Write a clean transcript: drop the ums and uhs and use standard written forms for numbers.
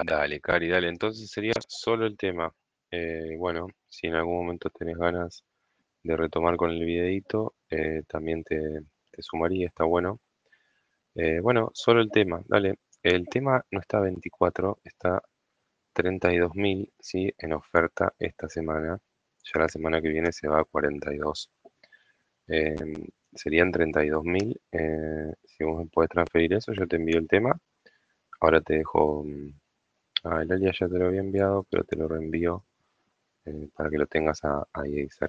Dale, Cari, dale. Entonces sería solo el tema. Bueno, si en algún momento tenés ganas de retomar con el videíto, también te sumaría, está bueno. Bueno, solo el tema, dale. El tema no está a 24, está 32.000, ¿sí? En oferta esta semana. Ya la semana que viene se va a 42. Eh, Serían 32.000. Si vos me podés transferir eso, yo te envío el tema. Ahora te dejo. El alias ya te lo había enviado, pero te lo reenvío para que lo tengas ahí